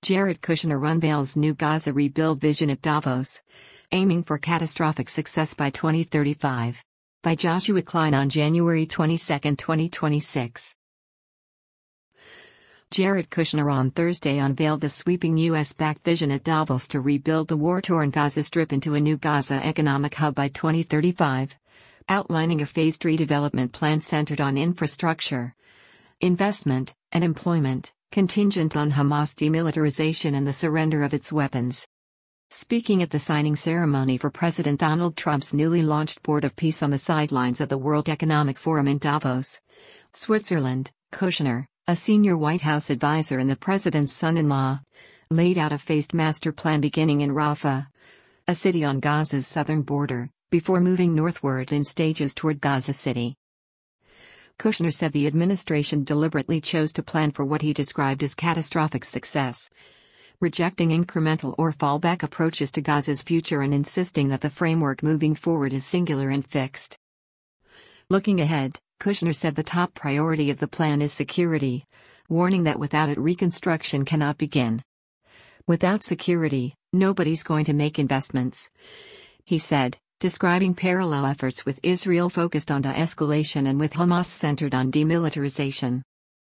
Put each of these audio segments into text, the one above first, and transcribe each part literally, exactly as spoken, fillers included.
Jared Kushner unveils new Gaza rebuild vision at Davos, aiming for catastrophic success by twenty thirty-five. By Joshua Klein on January twenty-second, twenty twenty-six. Jared Kushner on Thursday unveiled a sweeping U S-backed vision at Davos to rebuild the war-torn Gaza Strip into a new Gaza economic hub by twenty thirty-five, outlining a phased redevelopment plan centered on infrastructure, investment, and employment, contingent on Hamas demilitarization and the surrender of its weapons. Speaking at the signing ceremony for President Donald Trump's newly launched Board of Peace on the sidelines of the World Economic Forum in Davos, Switzerland, Kushner, a senior White House advisor and the president's son-in-law, laid out a phased master plan beginning in Rafah, a city on Gaza's southern border, before moving northward in stages toward Gaza City. Kushner said the administration deliberately chose to plan for what he described as catastrophic success, rejecting incremental or fallback approaches to Gaza's future and insisting that the framework moving forward is singular and fixed. Looking ahead, Kushner said the top priority of the plan is security, warning that without it reconstruction cannot begin. Without security, nobody's going to make investments, he said, describing parallel efforts with Israel focused on de-escalation and with Hamas centered on demilitarization.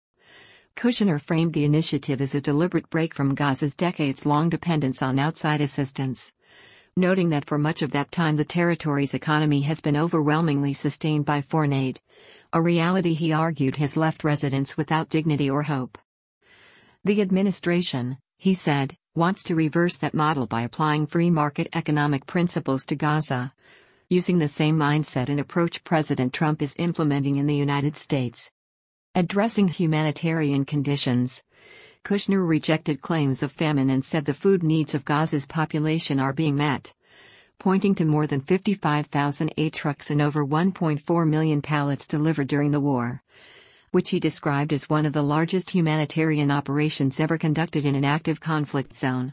Kushner framed the initiative as a deliberate break from Gaza's decades-long dependence on outside assistance, noting that for much of that time the territory's economy has been overwhelmingly sustained by foreign aid, a reality he argued has left residents without dignity or hope. The administration, he said, wants to reverse that model by applying free market economic principles to Gaza, using the same mindset and approach President Trump is implementing in the United States. Addressing humanitarian conditions, Kushner rejected claims of famine and said the food needs of Gaza's population are being met, pointing to more than fifty-five thousand aid trucks and over one point four million pallets delivered during the war, which he described as one of the largest humanitarian operations ever conducted in an active conflict zone.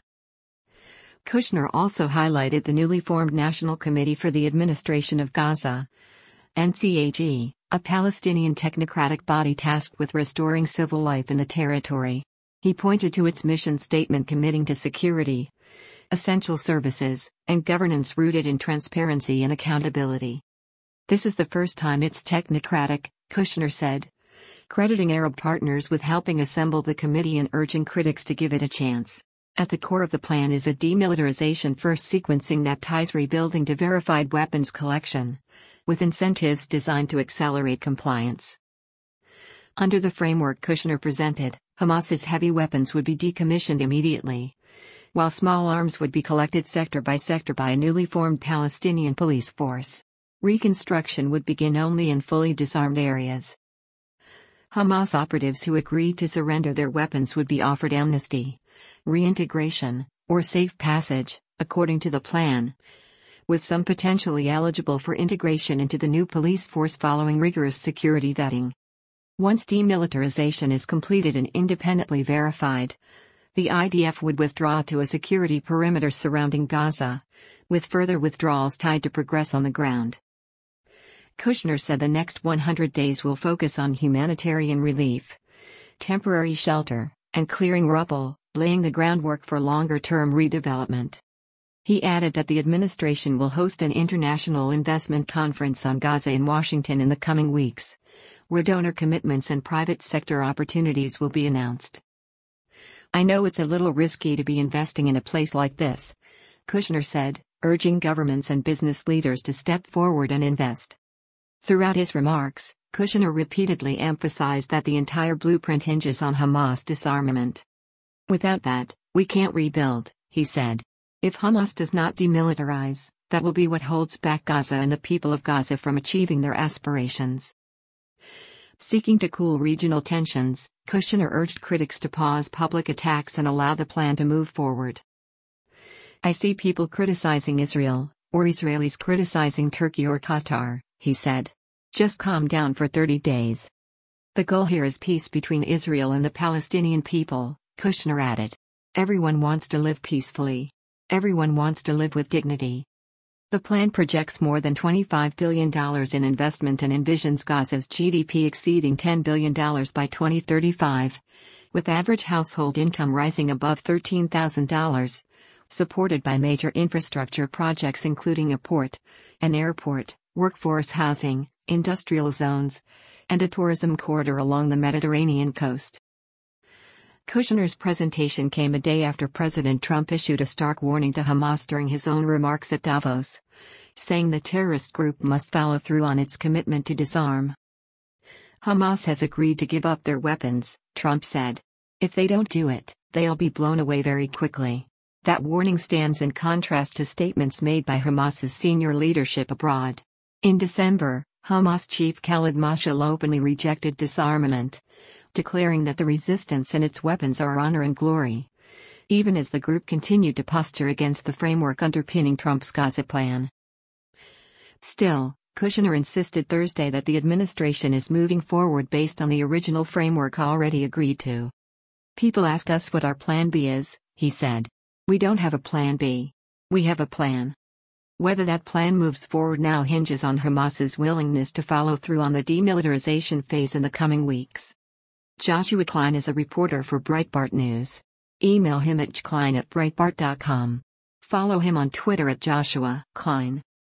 Kushner also highlighted the newly formed National Committee for the Administration of Gaza, N C A G, a Palestinian technocratic body tasked with restoring civil life in the territory. He pointed to its mission statement committing to security, essential services, and governance rooted in transparency and accountability. This is the first time it's technocratic, Kushner said, crediting Arab partners with helping assemble the committee and urging critics to give it a chance. At the core of the plan is a demilitarization-first sequencing that ties rebuilding to verified weapons collection, with incentives designed to accelerate compliance. Under the framework Kushner presented, Hamas's heavy weapons would be decommissioned immediately, while small arms would be collected sector by sector by a newly formed Palestinian police force. Reconstruction would begin only in fully disarmed areas. Hamas operatives who agreed to surrender their weapons would be offered amnesty, reintegration, or safe passage, according to the plan, with some potentially eligible for integration into the new police force following rigorous security vetting. Once demilitarization is completed and independently verified, the I D F would withdraw to a security perimeter surrounding Gaza, with further withdrawals tied to progress on the ground. Kushner said the next one hundred days will focus on humanitarian relief, temporary shelter, and clearing rubble, laying the groundwork for longer-term redevelopment. He added that the administration will host an international investment conference on Gaza in Washington in the coming weeks, where donor commitments and private sector opportunities will be announced. I know it's a little risky to be investing in a place like this, Kushner said, urging governments and business leaders to step forward and invest. Throughout his remarks, Kushner repeatedly emphasized that the entire blueprint hinges on Hamas disarmament. Without that, we can't rebuild, he said. If Hamas does not demilitarize, that will be what holds back Gaza and the people of Gaza from achieving their aspirations. Seeking to cool regional tensions, Kushner urged critics to pause public attacks and allow the plan to move forward. I see people criticizing Israel, or Israelis criticizing Turkey or Qatar, he said. Just calm down for thirty days. The goal here is peace between Israel and the Palestinian people, Kushner added. Everyone wants to live peacefully. Everyone wants to live with dignity. The plan projects more than twenty-five billion dollars in investment and envisions Gaza's G D P exceeding ten billion dollars by twenty thirty-five, with average household income rising above thirteen thousand dollars, supported by major infrastructure projects including a port, an airport, workforce housing, industrial zones, and a tourism corridor along the Mediterranean coast. Kushner's presentation came a day after President Trump issued a stark warning to Hamas during his own remarks at Davos, saying the terrorist group must follow through on its commitment to disarm. Hamas has agreed to give up their weapons, Trump said. If they don't do it, they'll be blown away very quickly. That warning stands in contrast to statements made by Hamas's senior leadership abroad. In December, Hamas chief Khalid Mashal openly rejected disarmament, declaring that the resistance and its weapons are honor and glory, even as the group continued to posture against the framework underpinning Trump's Gaza plan. Still, Kushner insisted Thursday that the administration is moving forward based on the original framework already agreed to. People ask us what our plan B is, he said. We don't have a plan B. We have a plan. Whether that plan moves forward now hinges on Hamas's willingness to follow through on the demilitarization phase in the coming weeks. Joshua Klein is a reporter for Breitbart News. Email him at jklein at breitbart dot com. Follow him on Twitter at Joshua Klein.